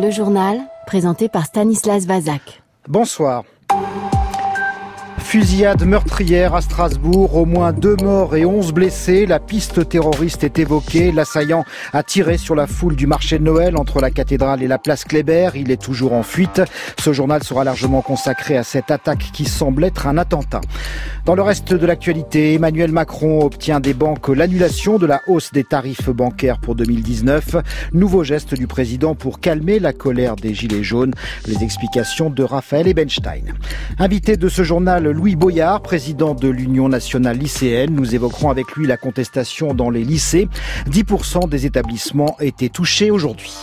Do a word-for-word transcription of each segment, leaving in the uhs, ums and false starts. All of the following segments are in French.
Le journal, présenté par Stanislas Vazak. Bonsoir. Fusillade meurtrière à Strasbourg, au moins deux morts et onze blessés. La piste terroriste est évoquée. L'assaillant a tiré sur la foule du marché de Noël entre la cathédrale et la place Kléber. Il est toujours en fuite. Ce journal sera largement consacré à cette attaque qui semble être un attentat. Dans le reste de l'actualité, Emmanuel Macron obtient des banques l'annulation de la hausse des tarifs bancaires pour deux mille dix-neuf. Nouveau geste du président pour calmer la colère des Gilets jaunes. Les explications de Raphaël Ebenstein. Invité de ce journal, Louis Boyard, président de l'Union nationale lycéenne. Nous évoquerons avec lui la contestation dans les lycées. dix pour cent des établissements étaient touchés aujourd'hui.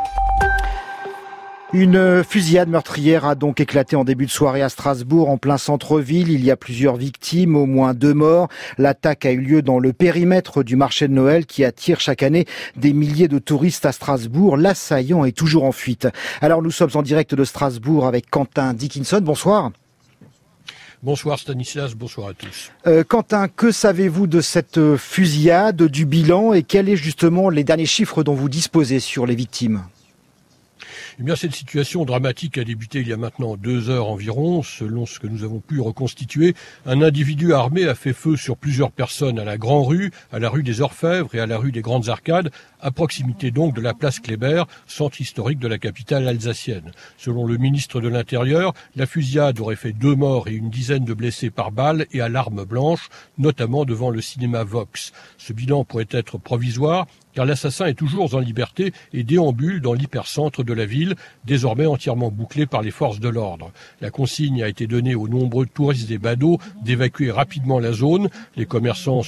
Une fusillade meurtrière a donc éclaté en début de soirée à Strasbourg, en plein centre-ville. Il y a plusieurs victimes, au moins deux morts. L'attaque a eu lieu dans le périmètre du marché de Noël qui attire chaque année des milliers de touristes à Strasbourg. L'assaillant est toujours en fuite. Alors nous sommes en direct de Strasbourg avec Quentin Dickinson. Bonsoir. Bonsoir Stanislas, bonsoir à tous. Euh, Quentin, que savez-vous de cette fusillade, du bilan et quels sont justement les derniers chiffres dont vous disposez sur les victimes ? Eh bien, cette situation dramatique a débuté il y a maintenant deux heures environ. Selon ce que nous avons pu reconstituer, un individu armé a fait feu sur plusieurs personnes à la Grand-Rue, à la rue des Orfèvres et à la rue des Grandes Arcades, à proximité donc de la place Kléber, centre historique de la capitale alsacienne. Selon le ministre de l'Intérieur, la fusillade aurait fait deux morts et une dizaine de blessés par balle et à l'arme blanche, notamment devant le cinéma Vox. Ce bilan pourrait être provisoire, car l'assassin est toujours en liberté et déambule dans l'hypercentre de la ville, désormais entièrement bouclé par les forces de l'ordre. La consigne a été donnée aux nombreux touristes et badauds d'évacuer rapidement la zone. Les commerçants...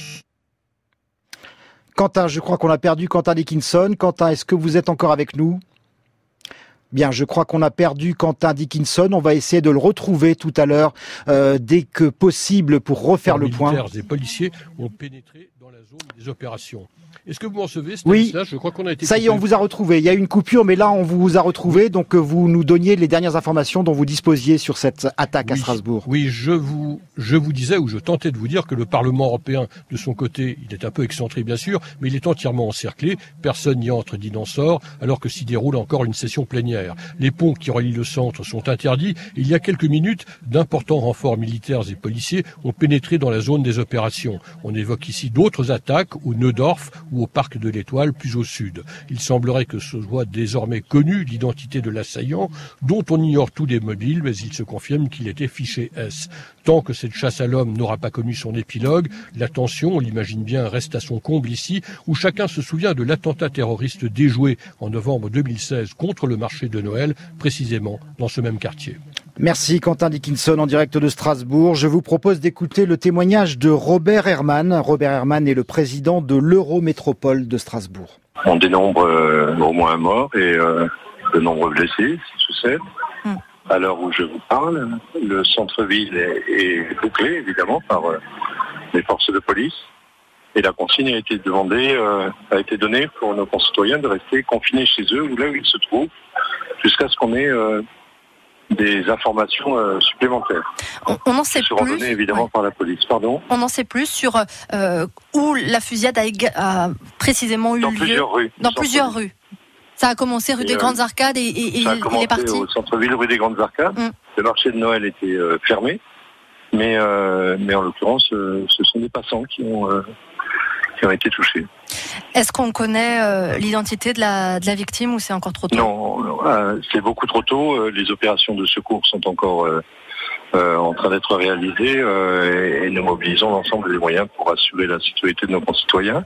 Quentin, je crois qu'on a perdu Quentin Dickinson. Quentin, est-ce que vous êtes encore avec nous ? Bien, je crois qu'on a perdu Quentin Dickinson. On va essayer de le retrouver tout à l'heure, euh, dès que possible, pour refaire le point. Militaires et policiers ont pénétré dans la zone des opérations. Est-ce que vous m'en recevez, Stanislas ? Oui, je crois qu'on a été ça y est, on vous a retrouvé. Il y a eu une coupure, mais là, on vous a retrouvé. Donc, vous nous donniez les dernières informations dont vous disposiez sur cette attaque oui, à Strasbourg. Oui, je vous, je vous disais, ou je tentais de vous dire que le Parlement européen, de son côté, il est un peu excentré, bien sûr, mais il est entièrement encerclé. Personne n'y entre ni n'en sort, alors que s'y déroule encore une session plénière. Les ponts qui relient le centre sont interdits. Il y a quelques minutes, d'importants renforts militaires et policiers ont pénétré dans la zone des opérations. On évoque ici d'autres attaques au Neudorf ou au Parc de l'Étoile, plus au sud. Il semblerait que ce soit désormais connu l'identité de l'assaillant, dont on ignore tous les mobiles, mais il se confirme qu'il était fiché S. Tant que cette chasse à l'homme n'aura pas connu son épilogue, la tension, on l'imagine bien, reste à son comble ici, où chacun se souvient de l'attentat terroriste déjoué en novembre deux mille seize contre le marché de Noël, précisément dans ce même quartier. Merci Quentin Dickinson en direct de Strasbourg. Je vous propose d'écouter le témoignage de Robert Herrmann. Robert Herrmann est le président de l'Eurométropole de Strasbourg. On dénombre euh, au moins un mort et euh, de nombreux blessés, six ou sept. Mm. À l'heure où je vous parle, le centre-ville est, est bouclé évidemment par euh, les forces de police. Et la consigne a été demandée, euh, a été donnée pour nos concitoyens de rester confinés chez eux ou là où ils se trouvent, jusqu'à ce qu'on ait euh, des informations euh, supplémentaires. On, on en sait qui seront plus. données évidemment ouais. par la police. Pardon. On en sait plus sur euh, où la fusillade a, a précisément eu dans lieu. Plusieurs rues, dans plusieurs rues. Ça a commencé rue et des euh, Grandes Arcades et, et, et ça a il commencé est parti. Au centre-ville rue des Grandes Arcades. Mm. Le marché de Noël était euh, fermé, mais euh, mais en l'occurrence, euh, ce sont des passants qui ont euh, qui ont été touchés. Est-ce qu'on connaît euh, l'identité de la, de la victime ou c'est encore trop tôt ? Non, euh, c'est beaucoup trop tôt. Les opérations de secours sont encore euh, euh, en train d'être réalisées euh, et, et nous mobilisons l'ensemble des moyens pour assurer la sécurité de nos concitoyens,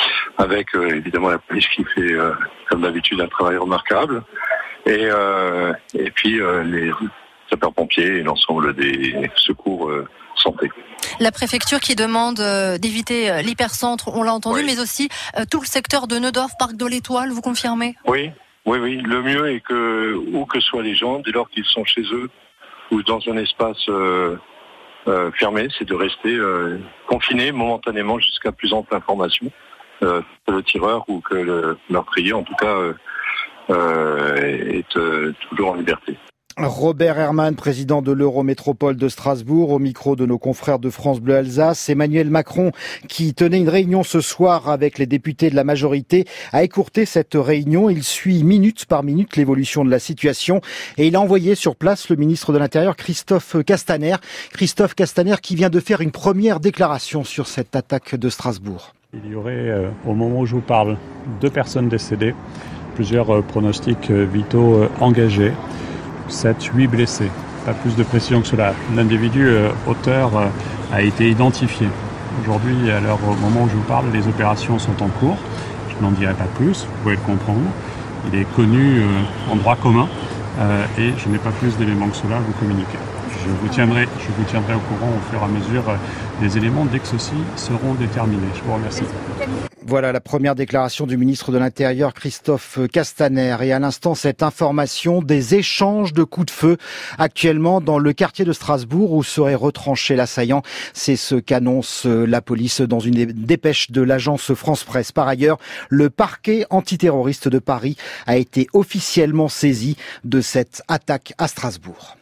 avec euh, évidemment la police qui fait, euh, comme d'habitude, un travail remarquable, et, euh, et puis euh, les sapeurs-pompiers et l'ensemble des secours euh, santé. La préfecture qui demande euh, d'éviter euh, l'hypercentre, on l'a entendu, oui. mais aussi euh, tout le secteur de Neudorf, Parc de l'Étoile, vous confirmez ? Oui, oui, oui. Le mieux est que, où que soient les gens, dès lors qu'ils sont chez eux ou dans un espace euh, euh, fermé, c'est de rester euh, confinés momentanément jusqu'à plus ample information euh, que le tireur ou que le meurtrier, en tout cas, euh, euh, est euh, toujours en liberté. Robert Herrmann, président de l'Eurométropole de Strasbourg, au micro de nos confrères de France Bleu Alsace. Emmanuel Macron, qui tenait une réunion ce soir avec les députés de la majorité, a écourté cette réunion. Il suit minute par minute l'évolution de la situation et il a envoyé sur place le ministre de l'Intérieur, Christophe Castaner. Christophe Castaner qui vient de faire une première déclaration sur cette attaque de Strasbourg. Il y aurait, euh, au moment où je vous parle, deux personnes décédées, plusieurs euh, pronostics euh, vitaux euh, engagés. sept, huit blessés. Pas plus de précision que cela. L'individu euh, auteur euh, a été identifié. Aujourd'hui, à l'heure au moment où je vous parle, les opérations sont en cours. Je n'en dirai pas plus, vous pouvez le comprendre. Il est connu euh, en droit commun euh, et je n'ai pas plus d'éléments que cela à vous communiquer. Je vous tiendrai, je vous tiendrai au courant au fur et à mesure euh, des éléments dès que ceux-ci seront déterminés. Je vous remercie. Voilà la première déclaration du ministre de l'Intérieur, Christophe Castaner. Et à l'instant, cette information des échanges de coups de feu actuellement dans le quartier de Strasbourg où serait retranché l'assaillant. C'est ce qu'annonce la police dans une dépêche de l'agence France Presse. Par ailleurs, le parquet antiterroriste de Paris a été officiellement saisi de cette attaque à Strasbourg.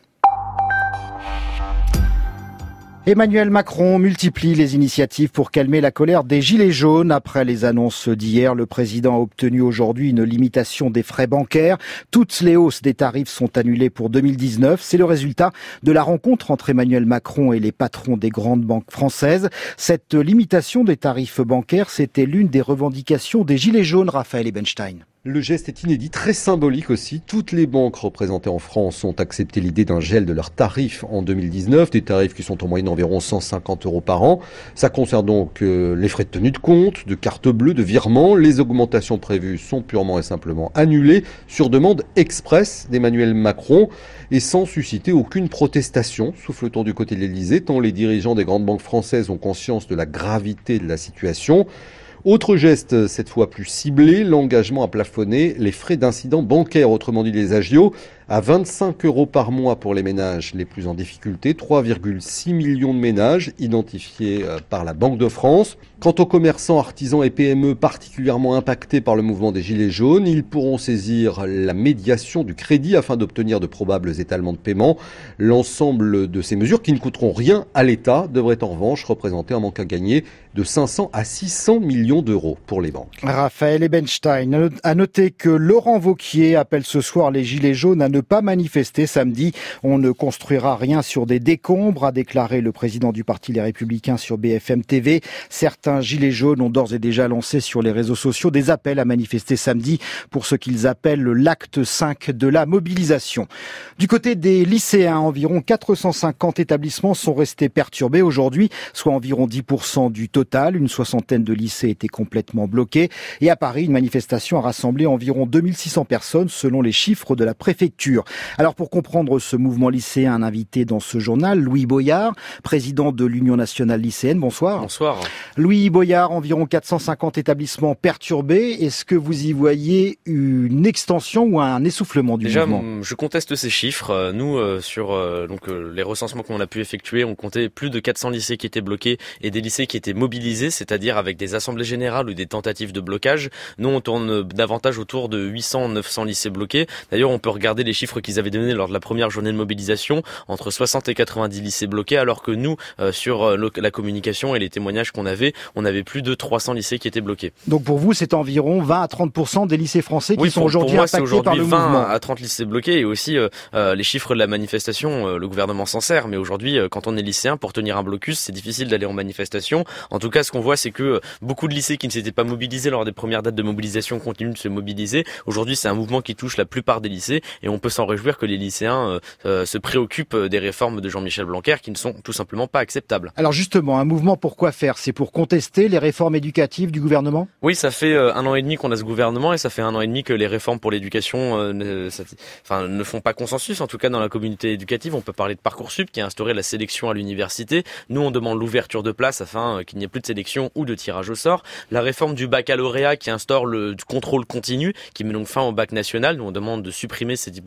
Emmanuel Macron multiplie les initiatives pour calmer la colère des Gilets jaunes. Après les annonces d'hier, le président a obtenu aujourd'hui une limitation des frais bancaires. Toutes les hausses des tarifs sont annulées pour deux mille dix-neuf. C'est le résultat de la rencontre entre Emmanuel Macron et les patrons des grandes banques françaises. Cette limitation des tarifs bancaires, c'était l'une des revendications des Gilets jaunes, Raphaël Ebenstein. Le geste est inédit, très symbolique aussi. Toutes les banques représentées en France ont accepté l'idée d'un gel de leurs tarifs en deux mille dix-neuf, des tarifs qui sont en moyenne environ cent cinquante euros par an. Ça concerne donc euh, les frais de tenue de compte, de carte bleue, de virement. Les augmentations prévues sont purement et simplement annulées sur demande express d'Emmanuel Macron et sans susciter aucune protestation, souffle-t-on du côté de l'Élysée, tant les dirigeants des grandes banques françaises ont conscience de la gravité de la situation. Autre geste, cette fois plus ciblé, l'engagement à plafonner les frais d'incidents bancaires, autrement dit les agios, à vingt-cinq euros par mois pour les ménages les plus en difficulté, trois virgule six millions de ménages identifiés par la Banque de France. Quant aux commerçants, artisans et P M E particulièrement impactés par le mouvement des Gilets jaunes, ils pourront saisir la médiation du crédit afin d'obtenir de probables étalements de paiement. L'ensemble de ces mesures, qui ne coûteront rien à l'État, devraient en revanche représenter un manque à gagner de cinq cents à six cents millions d'euros pour les banques. Raphaël Ebenstein. À noter que Laurent Wauquiez appelle ce soir les Gilets jaunes à ne pas manifester samedi. On ne construira rien sur des décombres, a déclaré le président du parti Les Républicains sur B F M T V. Certains Gilets jaunes ont d'ores et déjà lancé sur les réseaux sociaux des appels à manifester samedi pour ce qu'ils appellent l'acte cinq de la mobilisation. Du côté des lycéens, environ quatre cent cinquante établissements sont restés perturbés aujourd'hui, soit environ dix pour cent du total. Une soixantaine de lycées étaient complètement bloqués. Et à Paris, une manifestation a rassemblé environ deux mille six cents personnes selon les chiffres de la préfecture. Alors pour comprendre ce mouvement lycéen, un invité dans ce journal, Louis Boyard, président de l'Union nationale lycéenne. Bonsoir. Bonsoir. Louis Boyard, environ quatre cent cinquante établissements perturbés. Est-ce que vous y voyez une extension ou un essoufflement du Déjà, mouvement ? Déjà, je conteste ces chiffres. Nous, euh, sur euh, donc euh, les recensements qu'on a pu effectuer, on comptait plus de quatre cents lycées qui étaient bloqués et des lycées qui étaient mobilisés, c'est-à-dire avec des assemblées générales ou des tentatives de blocage. Nous, on tourne davantage autour de huit cents à neuf cents lycées bloqués. D'ailleurs, on peut regarder les chiffres qu'ils avaient donnés lors de la première journée de mobilisation, entre soixante et quatre-vingt-dix lycées bloqués, alors que nous, euh, sur euh, la communication et les témoignages qu'on avait, on avait plus de trois cents lycées qui étaient bloqués. Donc pour vous, c'est environ vingt à trente pour cent des lycées français qui oui, sont pour, aujourd'hui pour moi, impactés aujourd'hui par le vingt mouvement. à trente lycées bloqués et aussi euh, euh, les chiffres de la manifestation, euh, le gouvernement s'en sert, mais aujourd'hui, euh, quand on est lycéen, pour tenir un blocus, c'est difficile d'aller en manifestation. En tout cas, ce qu'on voit, c'est que euh, beaucoup de lycées qui ne s'étaient pas mobilisés lors des premières dates de mobilisation continuent de se mobiliser. Aujourd'hui, c'est un mouvement qui touche la plupart des lycées et on peut s'en réjouir que les lycéens euh, euh, se préoccupent des réformes de Jean-Michel Blanquer qui ne sont tout simplement pas acceptables. Alors justement, un mouvement pour quoi faire ? C'est pour contester les réformes éducatives du gouvernement ? Oui, ça fait euh, un an et demi qu'on a ce gouvernement et ça fait un an et demi que les réformes pour l'éducation euh, ne, ça, enfin, ne font pas consensus. En tout cas, dans la communauté éducative, on peut parler de Parcoursup qui a instauré la sélection à l'université. Nous, on demande l'ouverture de places afin euh, qu'il n'y ait plus de sélection ou de tirage au sort. La réforme du baccalauréat qui instaure le du contrôle continu, qui met donc fin au bac national. Nous, on demande de supprimer ces dix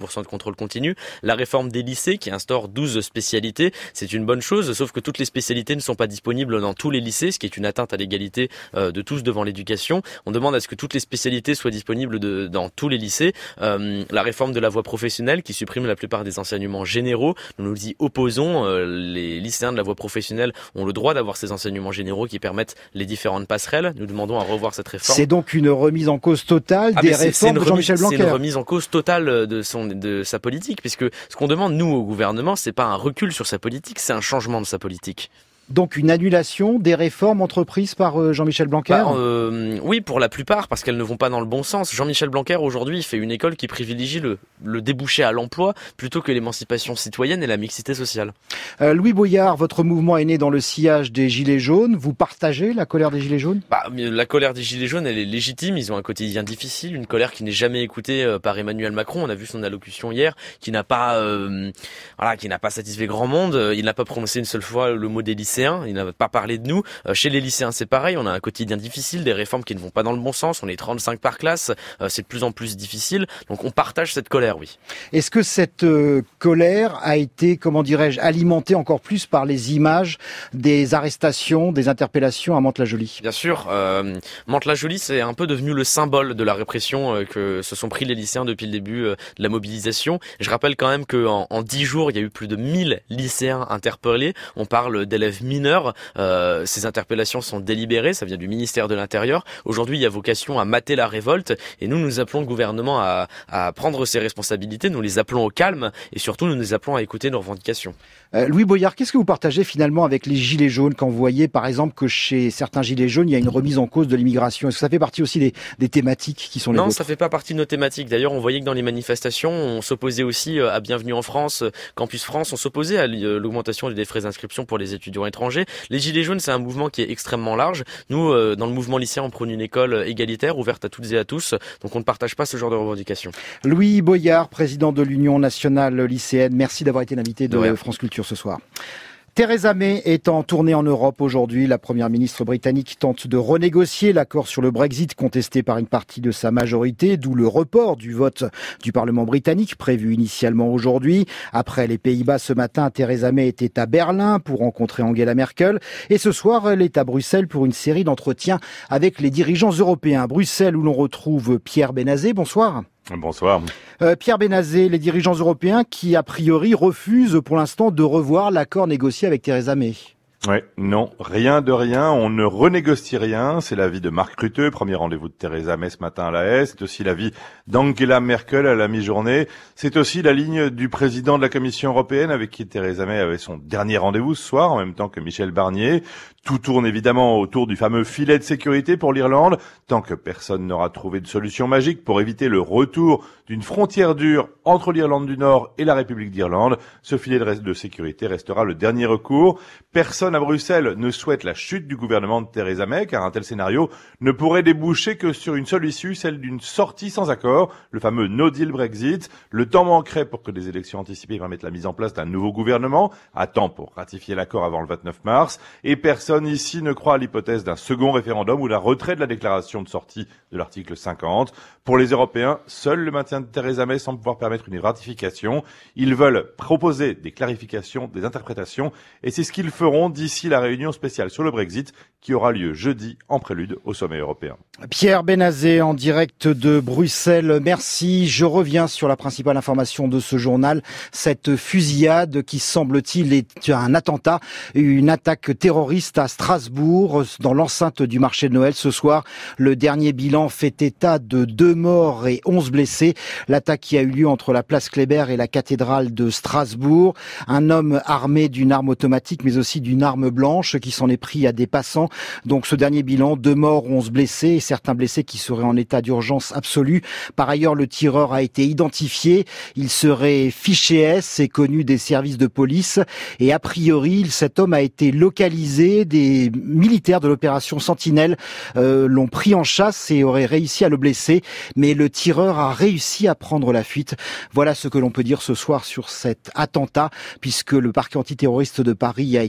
pour cent de contrôle continu. La réforme des lycées qui instaure douze spécialités, c'est une bonne chose, sauf que toutes les spécialités ne sont pas disponibles dans tous les lycées, ce qui est une atteinte à l'égalité euh, de tous devant l'éducation. On demande à ce que toutes les spécialités soient disponibles de, dans tous les lycées. Euh, la réforme de la voie professionnelle qui supprime la plupart des enseignements généraux, nous nous y opposons. Euh, les lycéens de la voie professionnelle ont le droit d'avoir ces enseignements généraux qui permettent les différentes passerelles. Nous demandons à revoir cette réforme. C'est donc une remise en cause totale ah des réformes de Jean-Michel Blanquer. C'est une remise en cause totale de, son, de sa politique, puisque ce qu'on demande, nous, au gouvernement, c'est pas un recul sur sa politique, c'est un changement de sa politique. Donc une annulation des réformes entreprises par Jean-Michel Blanquer bah, euh, Oui, pour la plupart, parce qu'elles ne vont pas dans le bon sens. Jean-Michel Blanquer, aujourd'hui, il fait une école qui privilégie le, le débouché à l'emploi plutôt que l'émancipation citoyenne et la mixité sociale. Euh, Louis Boyard, votre mouvement est né dans le sillage des Gilets jaunes. Vous partagez la colère des Gilets jaunes ? bah, La colère des Gilets jaunes, elle est légitime. Ils ont un quotidien difficile, une colère qui n'est jamais écoutée par Emmanuel Macron. On a vu son allocution hier, qui n'a pas, euh, voilà, qui n'a pas satisfait grand monde. Il n'a pas prononcé une seule fois le mot des lycéens. Il n'a pas parlé de nous. Euh, chez les lycéens, c'est pareil. On a un quotidien difficile, des réformes qui ne vont pas dans le bon sens. On est trente-cinq par classe. Euh, c'est de plus en plus difficile. Donc, on partage cette colère, oui. Est-ce que cette euh, colère a été, comment dirais-je, alimentée encore plus par les images des arrestations, des interpellations à Mantes-la-Jolie ? Bien sûr. Euh, Mantes-la-Jolie, c'est un peu devenu le symbole de la répression euh, que se sont pris les lycéens depuis le début euh, de la mobilisation. Je rappelle quand même qu'en en dix jours, il y a eu plus de mille lycéens interpellés. On parle d'élèves mineurs. Euh, ces interpellations sont délibérées, ça vient du ministère de l'Intérieur. Aujourd'hui, il y a vocation à mater la révolte et nous, nous appelons le gouvernement à, à prendre ses responsabilités. Nous les appelons au calme et surtout, nous les appelons à écouter nos revendications. Euh, Louis Boyard, qu'est-ce que vous partagez finalement avec les Gilets jaunes quand vous voyez, par exemple, que chez certains Gilets jaunes, il y a une remise en cause de l'immigration ? Est-ce que ça fait partie aussi des, des thématiques qui sont les Non, vôtres ? Ça fait pas partie de nos thématiques. D'ailleurs, on voyait que dans les manifestations, on s'opposait aussi à Bienvenue en France, Campus France, on s'opposait à l'augmentation des frais d'inscription pour les étudiants étrangers. Les Gilets jaunes, c'est un mouvement qui est extrêmement large. Nous, euh, dans le mouvement lycéen, on prône une école égalitaire, ouverte à toutes et à tous. Donc, on ne partage pas ce genre de revendications. Louis Boyard, président de l'Union nationale lycéenne, merci d'avoir été l'invité de, de France Culture ce soir. Theresa May est en tournée en Europe aujourd'hui. La première ministre britannique tente de renégocier l'accord sur le Brexit contesté par une partie de sa majorité, d'où le report du vote du Parlement britannique prévu initialement aujourd'hui. Après les Pays-Bas ce matin, Theresa May était à Berlin pour rencontrer Angela Merkel. Et ce soir, elle est à Bruxelles pour une série d'entretiens avec les dirigeants européens. Bruxelles où l'on retrouve Pierre Benazet. Bonsoir. Bonsoir. Euh, Pierre Benazet, les dirigeants européens qui, a priori, refusent pour l'instant de revoir l'accord négocié avec Theresa May. Oui, non, rien de rien, on ne renégocie rien, c'est l'avis de Mark Rutte, premier rendez-vous de Theresa May ce matin à La Haye, c'est aussi l'avis d'Angela Merkel à la mi-journée, c'est aussi la ligne du président de la Commission européenne avec qui Theresa May avait son dernier rendez-vous ce soir, en même temps que Michel Barnier. Tout tourne évidemment autour du fameux filet de sécurité pour l'Irlande, tant que personne n'aura trouvé de solution magique pour éviter le retour d'une frontière dure entre l'Irlande du Nord et la République d'Irlande. Ce filet de sécurité restera le dernier recours. Personne à Bruxelles ne souhaite la chute du gouvernement de Theresa May, car un tel scénario ne pourrait déboucher que sur une seule issue, celle d'une sortie sans accord, le fameux no deal Brexit. Le temps manquerait pour que des élections anticipées permettent la mise en place d'un nouveau gouvernement, à temps pour ratifier l'accord avant le vingt-neuf mars, et personne ici ne croit à l'hypothèse d'un second référendum ou la retrait de la déclaration de sortie de l'article cinquante. Pour les Européens, seul le maintien de Theresa May semble pouvoir permettre une ratification. Ils veulent proposer des clarifications, des interprétations, et c'est ce qu'ils feront d'ici la réunion spéciale sur le Brexit qui aura lieu jeudi en prélude au sommet européen. Pierre Benazet en direct de Bruxelles, merci. Je reviens sur la principale information de ce journal, cette fusillade qui semble-t-il est un attentat, une attaque terroriste à Strasbourg, dans l'enceinte du marché de Noël ce soir. Le dernier bilan fait état de deux morts et onze blessés. L'attaque qui a eu lieu entre la place Kléber et la cathédrale de Strasbourg. Un homme armé d'une arme automatique mais aussi d'une arme blanche qui s'en est pris à des passants. Donc ce dernier bilan, deux morts, onze blessés et certains blessés qui seraient en état d'urgence absolue. Par ailleurs, le tireur a été identifié. Il serait fiché S et connu des services de police. Et a priori, cet homme a été localisé. Des militaires de l'opération Sentinelle euh, l'ont pris en chasse et auraient réussi à le blesser. Mais le tireur a réussi à prendre la fuite. Voilà ce que l'on peut dire ce soir sur cet attentat, puisque le parquet antiterroriste de Paris a été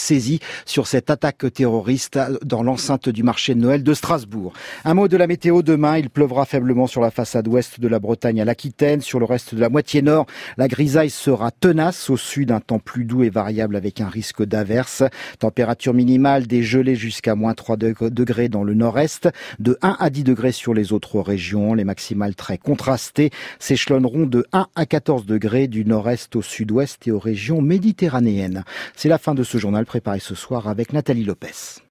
saisie sur cette attaque terroriste dans l'enceinte du marché de Noël de Strasbourg. Un mot de la météo demain, il pleuvra faiblement sur la façade ouest de la Bretagne à l'Aquitaine. Sur le reste de la moitié nord, la grisaille sera tenace. Au sud, un temps plus doux et variable avec un risque d'averse. Température minimale des gelées jusqu'à moins trois degrés dans le nord-est, de un à dix degrés sur les autres régions. Les maximales très contrastées s'échelonneront de un à quatorze degrés du nord-est au sud-ouest et aux régions méditerranéennes. C'est la fin de ce journal préparé ce soir avec Nathalie Lopez.